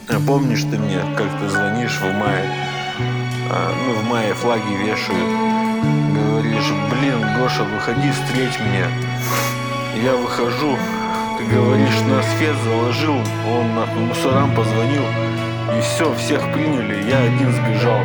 А помнишь ты мне, как ты звонишь в мае? В мае флаги вешают. Говоришь: блин, Гоша, выходи, встреть меня. Я выхожу, ты говоришь: нас Фет заложил, он нахуй мусорам позвонил. И все, всех приняли, я один сбежал.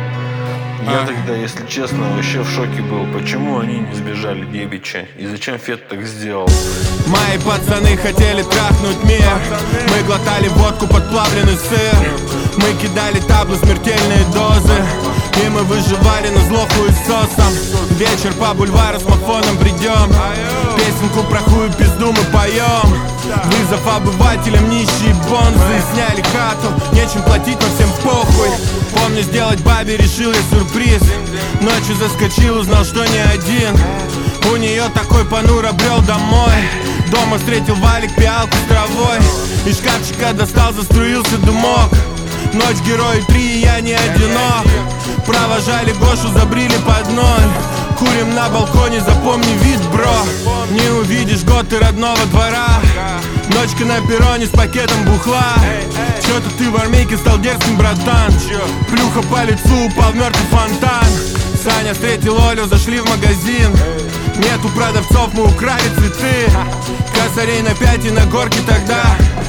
Я тогда, если честно, вообще в шоке был. Почему они не сбежали, Дебича? И зачем Фет так сделал? Мои пацаны хотели трахнуть мир. Мы глотали водку, подплавленный сыр. Мы кидали таблы, смертельные дозы. И мы выживали на зло хуесосом. Вечер по бульвару с мафоном придем. Песенку про хую пизду мы поем. Вызов обывателям, нищие бонзы. Сняли хату, нечем платить, но всем похуй. Помню, сделать бабе решил я сюрприз. Ночью заскочил, узнал, что не один. У нее такой понуро брел домой. Дома встретил валик, пиалку с травой. Из шкафчика достал, заструился дымок. Ночь герой 3, я не одинок. Провожали Гошу, забрили под ноль. Курим на балконе, запомни вид, бро. Не увидишь год ты родного двора. Ночка на перроне с пакетом бухла. Чё-то ты в армейке стал дерзким, братан. Плюха по лицу, упал в мертвый фонтан. Саня встретил Олю, зашли в магазин. Нету продавцов, мы украли цветы. Косарей на 5 и на горке тогда.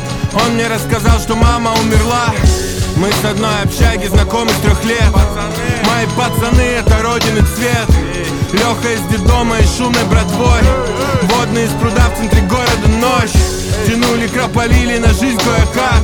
Он мне рассказал, что мама умерла. Мы с одной общаги знакомы с 3 лет. Мои пацаны, это родины цвет. Леха из детдома и шумной братвой. Водные из пруда в центре города ночь. Тянули, крополили на жизнь кое-как.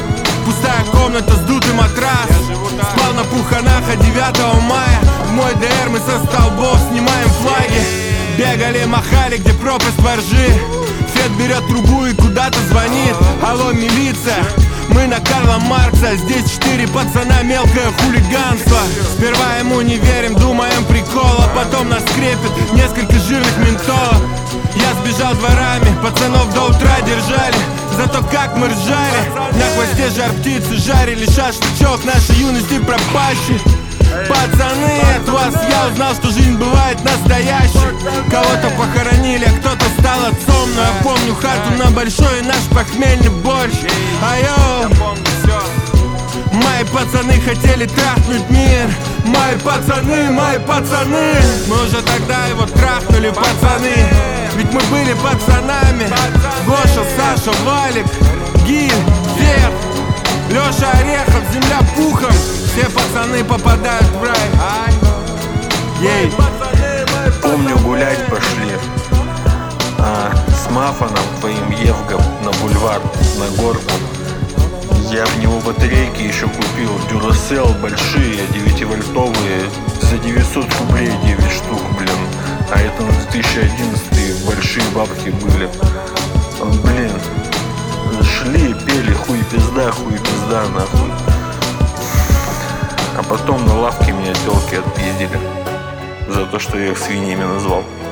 Пустая комната, сдутый матрас. Спал на пуханах, а 9 мая в мой ДР мы со столбов снимаем флаги. Бегали, махали, где пропасть воржи. Фет берет трубу и куда-то звонит. Алло, милиция, мы на Карла Маркса. Здесь 4 пацана, мелкое хулиганство. Сперва ему не верим, думаем прикол. А потом нас крепит несколько жирных ментов. Я сбежал дворами, пацанов до утра держали. Зато как мы ржали. На хвосте жар птицы жарили шашлычок нашей юности пропащей. Пацаны, от вас я узнал, что жизнь бывает настоящей. Кого-то похоронили, а кто-то стал отцом. Но я помню хату на большой и наш похмельный борщ. Айоу, мои пацаны хотели трахнуть мир. Мои пацаны, мы уже тогда его трахнули, пацаны. Ведь мы были пацанами. Гоша, Саша, Валик, Гиль, Фет, Леша Орехов, земля пухом. Все пацаны попадают в рай. Ей. Помню, гулять пошли с Мафаном, твоим Евгом, на бульвар, на горку. Я в него батарейки еще купил, Duracell большие, 9-вольтовые, за 900 рублей 9 штук, блин. А это на 2011 большие бабки были. Блин, шли, пели хуй пизда, нахуй. А потом на лавке меня телки отпиздили за то, что я их свиньями назвал.